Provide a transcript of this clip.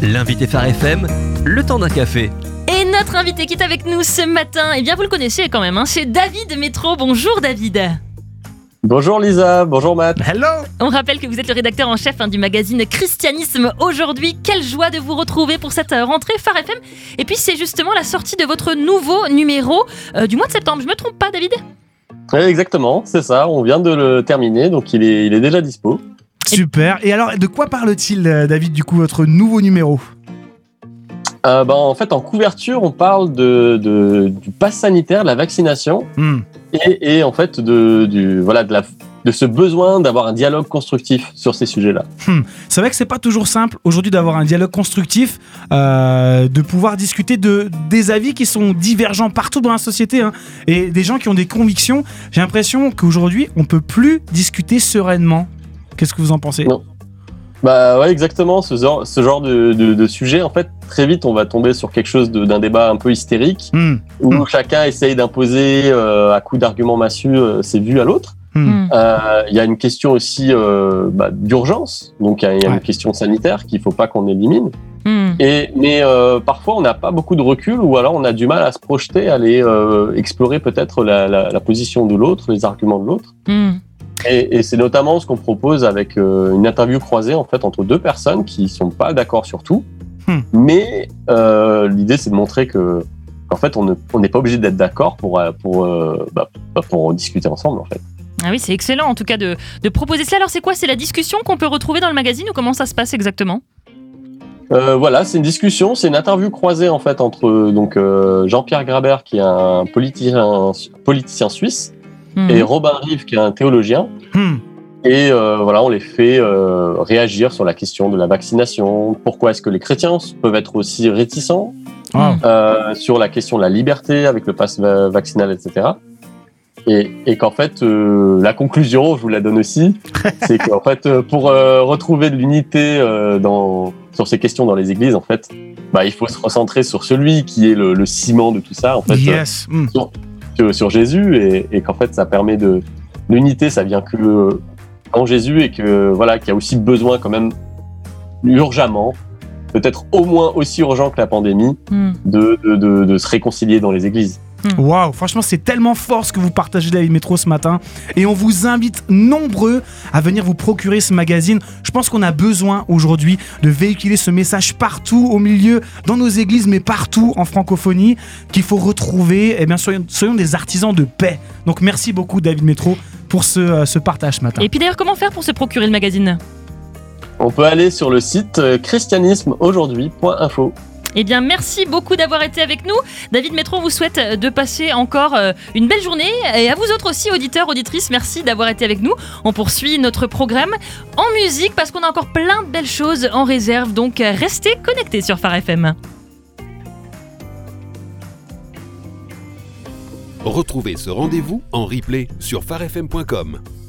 L'invité Phare FM, le temps d'un café. Et notre invité qui est avec nous ce matin, eh bien vous le connaissez quand même, c'est David Métro. Bonjour David. Bonjour Lisa, bonjour Matt. Hello. On rappelle que vous êtes le rédacteur en chef du magazine Christianisme aujourd'hui. Quelle joie de vous retrouver pour cette rentrée Phare FM. Et puis c'est justement la sortie de votre nouveau numéro du mois de septembre. Je me trompe pas David ? Oui, exactement, c'est ça, on vient de le terminer, donc il est déjà dispo. Super. Et alors, de quoi parle-t-il, David, du coup, votre nouveau numéro ? En fait, en couverture, on parle du pass sanitaire, de la vaccination, et en fait de ce besoin d'avoir un dialogue constructif sur ces sujets-là. C'est vrai que c'est pas toujours simple aujourd'hui d'avoir un dialogue constructif, de pouvoir discuter des avis qui sont divergents partout dans la société, et des gens qui ont des convictions. J'ai l'impression qu'aujourd'hui, on peut plus discuter sereinement. Qu'est-ce que vous en pensez ? Non. Ouais, exactement. Ce genre de sujet, en fait, très vite, on va tomber sur quelque chose d'un débat un peu hystérique, où chacun essaye d'imposer à coups d'arguments massus ses vues à l'autre. Il y a une question aussi d'urgence, donc il y a une question sanitaire qu'il ne faut pas qu'on élimine. Mais parfois, on n'a pas beaucoup de recul, ou alors on a du mal à se projeter, à aller explorer peut-être la position de l'autre, les arguments de l'autre. Et c'est notamment ce qu'on propose avec une interview croisée en fait entre deux personnes qui sont pas d'accord sur tout, mais l'idée c'est de montrer qu'en fait on n'est pas obligé d'être d'accord pour discuter ensemble en fait. Ah oui, c'est excellent en tout cas de proposer cela. Alors c'est quoi ? C'est la discussion qu'on peut retrouver dans le magazine ou comment ça se passe exactement ? Voilà, c'est une discussion, c'est une interview croisée en fait entre Jean-Pierre Grabert qui est un politicien suisse. Et Robin Rive qui est un théologien. Et on les fait réagir sur la question de la vaccination. Pourquoi est-ce que les chrétiens peuvent être aussi réticents sur la question de la liberté avec le pass vaccinal, etc. Et qu'en fait, la conclusion, je vous la donne aussi, c'est qu'en fait, pour retrouver de l'unité sur ces questions dans les églises, en fait, il faut se recentrer sur celui qui est le ciment de tout ça, en fait. Yes. Sur Jésus et qu'en fait ça permet de l'unité, ça vient que en Jésus et que voilà qu'il y a aussi besoin quand même urgemment, peut-être au moins aussi urgent que la pandémie, de se réconcilier dans les églises. Waouh, franchement c'est tellement fort ce que vous partagez David Métro ce matin et on vous invite nombreux à venir vous procurer ce magazine. Je pense qu'on a besoin aujourd'hui de véhiculer ce message partout au milieu, dans nos églises mais partout en francophonie, qu'il faut retrouver, soyons des artisans de paix. Donc merci beaucoup David Métro pour ce partage ce matin. Et puis d'ailleurs comment faire pour se procurer le magazine ? On peut aller sur le site christianismeaujourd'hui.info. Eh bien, merci beaucoup d'avoir été avec nous. David Métro vous souhaite de passer encore une belle journée. Et à vous autres aussi, auditeurs, auditrices, merci d'avoir été avec nous. On poursuit notre programme en musique parce qu'on a encore plein de belles choses en réserve. Donc, restez connectés sur Phare FM. Retrouvez ce rendez-vous en replay sur pharefm.com.